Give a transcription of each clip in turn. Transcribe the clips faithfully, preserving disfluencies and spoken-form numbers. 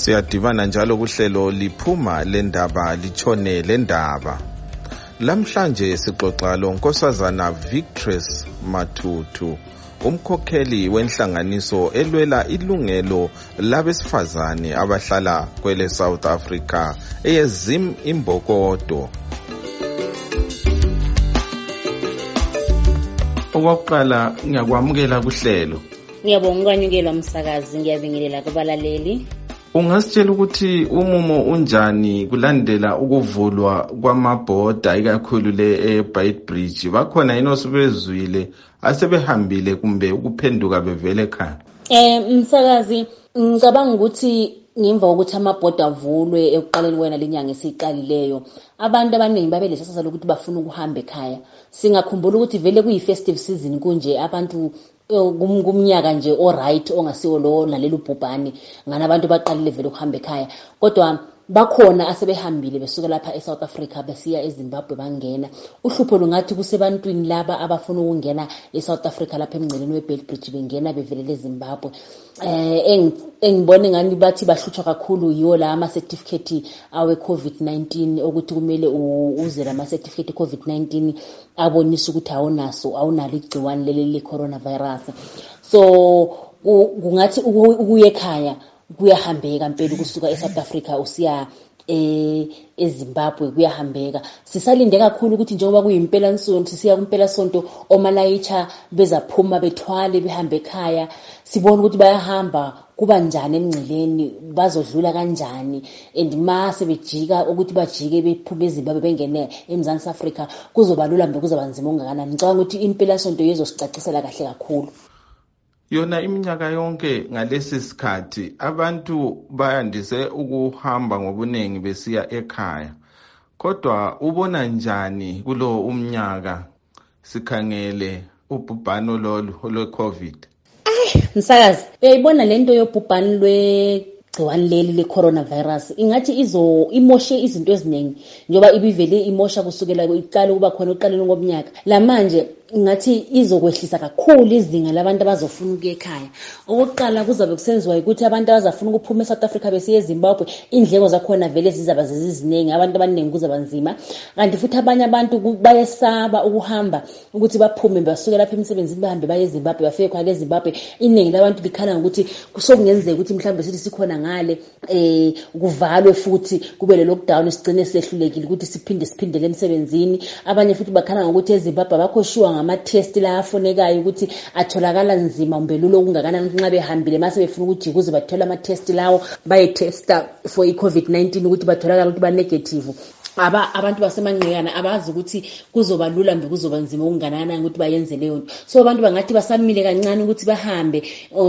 Siyadibana njalo kuhlelo liphuma lendaba litshone lendaba. Lamhlanje sixoxa lo Nkosazana Victress Matutu, umkhokheli wenhlanganiso elwela ilungelo labesifazane abahlala kwele South Africa eyezim imbokodo. Okokuqala ngiyakwamukela kuhlelo. Ngiyabonga ukwanyukela umsakazi, ngiyabingelela kubalaleli. Ungasitshela ukuthi umumo unjani kulandela ukuvulwa kwamabhoda ikakhulu le eBeitbridge? Bakhona yini osebezwile asebehambile kumbe ukuphenduka bevele ekhaya? Eh umsakazi, ngicabanga ukuthi ngemva kokuthi amabhoda avulwe ekuqaleni kwena lenyanga esiqalileyo, abantu abaningi babelesasa lokuthi bafuna ukuhamba ekhaya. Singakhumbula ukuthi vele kuyi-festive season kunje, abantu kumnyaka nje oright ongasiwo lo nalelo bhubhane ngana abantu baqalile vele ukuhamba ekhaya. Kodwa bakhona asebehambile besuka lapha eSouth Africa besiya eZimbabwe bangena. Uhlupho lungathi kusebantwini laba abafuna ukungena eSouth Africa lapha emngceleni weBeitbridge bengena bevelele eZimbabwe. Eh engibone ngani bathi bahluthwa kakhulu yiwo la ama certificate awe COVID nineteen ukuthi kumele uze la ama certificate COVID nineteen abonisa ukuthi awunaso awunalo igciwane leli le coronavirus. So kungathi ukuye ekhaya kuyahambeka impela kusuka eSouth Africa usiya eh eZimbabwe kuyahambeka. Sisalinde kakhulu ukuthi njengoba kuyimpela nsonto sisiya kumpela sonto omalayicha bezaphuma bethwale behambe ekhaya, sibona ukuthi bayahamba kuba njani emngceleni, bazodlula kanjani, and mase bejika ukuthi bajike bephuma eZimbabwe bengene eMzansi Africa kuzoba lula mbe kuzoba nzima ongakanani. Ngicabanga ukuthi impela sonto yezosicacisela kahle kakhulu. Yona iminyaka yonke ngalesi sikhathi abantu bayandise ukuhamba ngobuningi besiya ekhaya. Kodwa ubona njani kulo umnyaka sikhangele ubhubhano lolu lwe-COVID? Ay, msakazi, uyayibona lento yobhubhano lwe gciwane leli le coronavirus ingathi izo imoshe izinto eziningi njoba ibivele imosha kusukela iqala kuba khona uqaleni ngomnyaka. La manje ngathi izokwehlisa kakhulu izinga labantu abazofuna ukuya ekhaya. Okokuqala kuzabe kusenziwa ukuthi abantu abazafuna ukuphuma eSouth Africa besiye eZimbabwe, indleko zakhona vele zizaba ziziningi, abantu abaningi kuzaba nzima. Kanti futhi abanye abantu bayesaba ukuhamba ukuthi baphume basuke lapha emsebenzini bahambe baye eZimbabwe bafike khona eZimbabwe. Iningi labantu likhala ukuthi kusokungenzeka ukuthi mhlawumbe sithi sikhona ngale eh kuvalwe futhi kube le lockdown sigcine sehlulekile ukuthi siphinde siphindele emsebenzini. Abanye futhi bakhala ukuthi eZimbabwe bakho sure ama test la afonekayo ukuthi atholakala nzima umbelulo kungakanani nxa behambile mase befuna ukuthi kuze bathola ama test lawo baye testa for iCovid nineteen ukuthi batholakala ukuthi ba negative. Aba abantu basemanqeyana abazi ukuthi kuzoba lula mbe kuzoba nzima okunganana ukuthi bayenze leyo nto. So abantu bangathi basamile kancane ukuthi bahambe,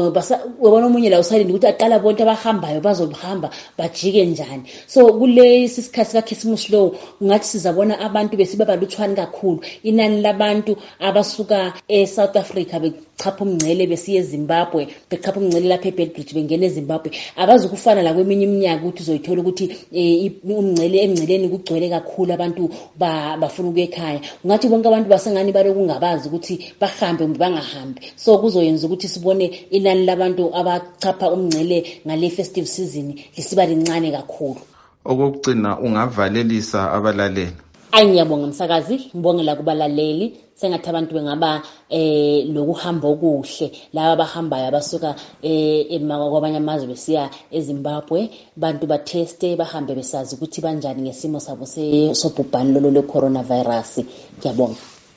ubona umunye la usalinde ukuthi aqala bonke abahambayo bazohamba bajike njani. So kule isikhathi ka Christmas lo ngathi sizabona abantu besibaba luthwani kakhulu. Inani labantu abasuka eSouth Africa bechapha umngcele besiye eZimbabwe, bechapha umngcele lapha eBeitbridge bengena eZimbabwe. Abazi ukufana la kweminye iminyaka ukuthi uzoyithola ukuthi umngcele emngceleni kugcwele kakhulu abantu bafuna ukuya ekhaya. Ngathi bonke abantu basengani bare kungabazi ukuthi bahambe bangahambi. So kuzoyenza ukuthi sibone inani labantu abachapha umngcele ngale festive season lisiba lincane kakhulu. Okugcina ungavalelisa abalaleli. Ayi ngiyabonga msakazi, ngibongela kubalaleli. Sengathi abantu bengaba eh lokuhamba okuhle laba abahambayo abasuka eh kwamanye amazwe besiya eZimbabwe, bantu ba teste bahambe besazi ukuthi banjani ngesimo sabo sobhubhane lolo le coronavirus. Ngiyabonga.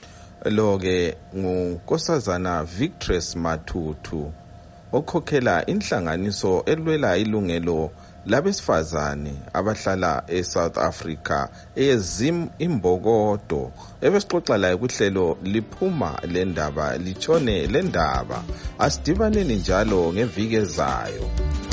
Lo ke nguNkosazana Victress Matutu, okhokhela inhlanganiso elwela ilungelo labesifazane abahlala eSouth Africa eyezim imbokodo. Ebesixoxa la kuhlelo liphuma lendaba litshone lendaba. Asidibaneni njalo ngeviki ezayo.